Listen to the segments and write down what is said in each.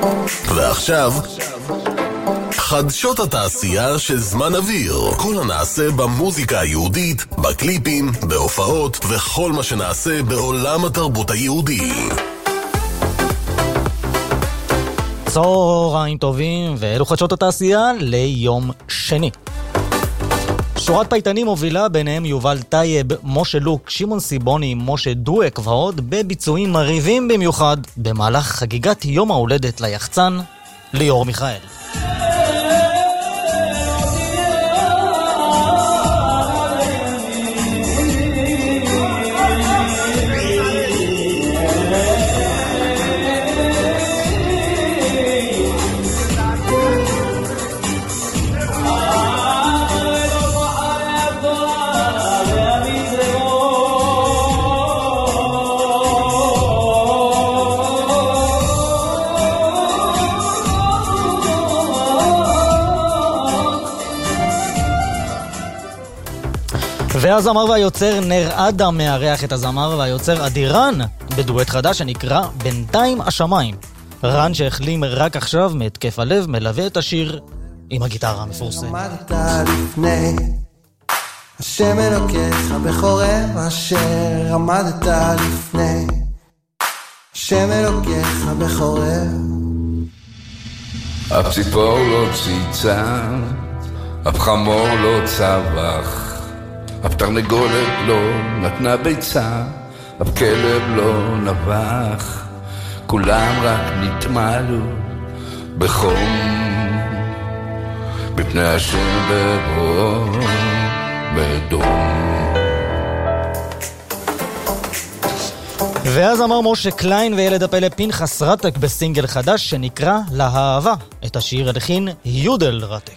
ועכשיו חדשות התעשייה של זמן אוויר. כל הנעשה במוזיקה היהודית, בקליפים, בהופעות וכל מה שנעשה בעולם התרבות היהודי. צהריים טובים, ואלו חדשות התעשייה ליום שני. שורת פייטנים מובילה, ביניהם יובל טייב, משה לוק, שמעון סיבוני, משה דואק ועוד, בביצועים מריבים במיוחד במהלך חגיגת יום ההולדת ליחצן ליאור מיכאל. והזמר והיוצר נר אדם מארח את הזמר והיוצר אדירן בדואט חדש שנקרא בינתיים השמיים. רן שהחלים רק עכשיו מהתקף הלב מלווה את השיר עם הגיטרה המפורסמת. עמדת לפני השם אלוקיך בחורב אשר עמדת לפני השם אלוקיך בחורב. אף ציפור לא ציצה, אף חמור לא צבח, אף תרנגולת לא נתנה ביצה, אף כלב לא נבח, כולם רק נתמלו בחום בפני השם בבוא בדום. ואז אמר משה קליין וילד הפלא פנחס רטק בסינגל חדש שנקרא להאהבה. את השיר הלחין יודל רטק.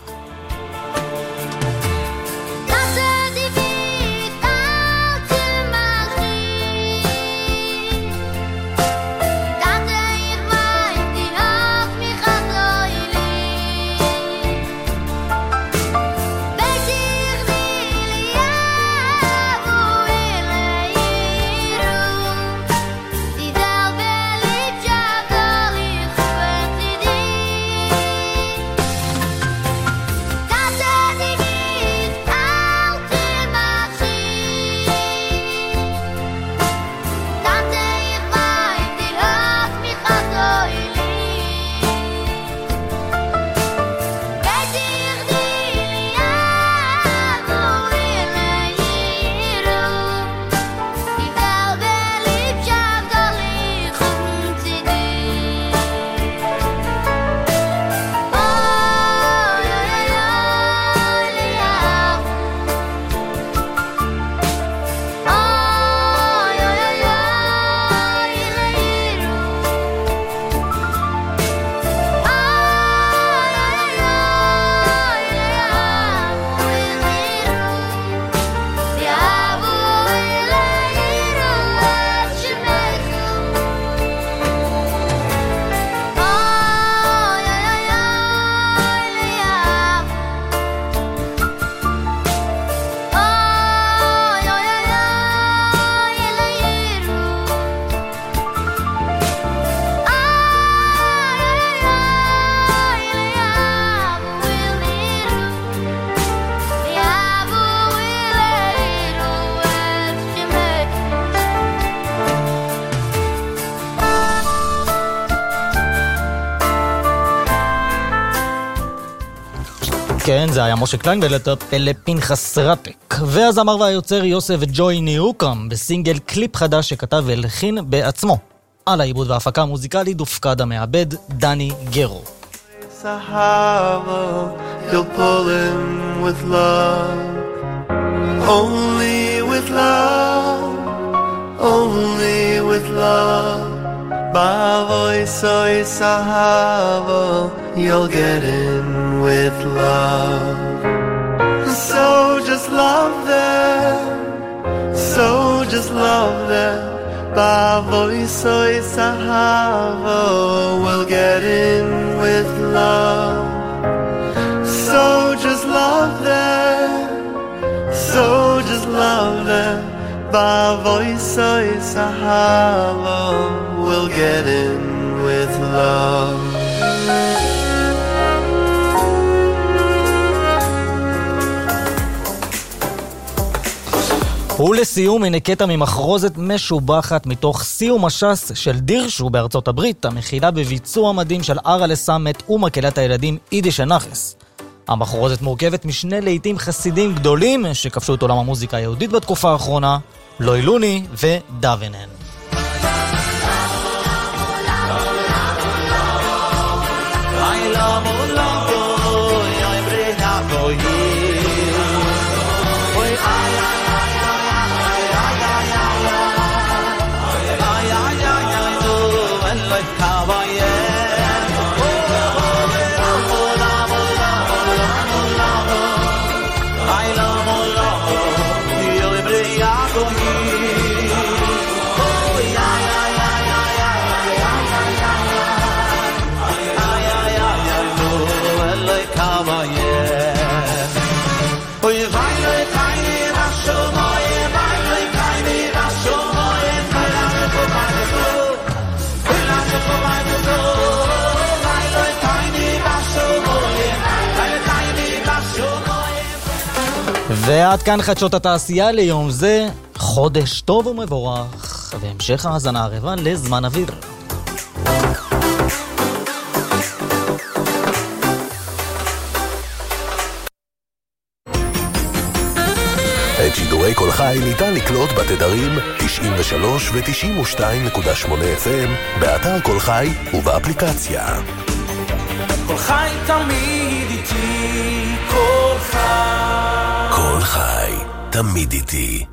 כן, זה היה משה קליין וילד הפלא פנחס רטק. והזמר והיוצר יוסף ג'וי ניוקם בסינגל קליפ חדש שכתב והלחין בעצמו. על העיבוד וההפקה המוזיקלית הופקד המעבד דני גרו. Sahaba, he'll pull him with love, only with love, only with love. Bavoy soy Sahaba, you'll get in with love. So just love them, so just love them. Bavoy soy Sahaba, we'll get in with love. So just love them, so just love them. Bavoy soy Sahaba, we'll get in with love. love. ולסיום, הנה קטע ממחרוזת משובחת מתוך סיום השס של דירשו בארצות הברית, המכילה בביצוע מדהים של ארלה סמט ומקהלת הילדים יידיש נחס. המחרוזת מורכבת משני לעיתים חסידים גדולים שכבשו את עולם המוזיקה היהודית בתקופה האחרונה, לוי לוני ודוונן. ועד כאן חדשות התעשייה ליום זה, חודש טוב ומבורך, והמשך האזנה הרבה לזמן אוויר. את שידורי כל חי ניתן לקלוט בתדרים 93 ו-92.8 FM, באתר כל חי ובאפליקציה. כל חי תמיד איתי, כל חי. כל חי תמיד איתי.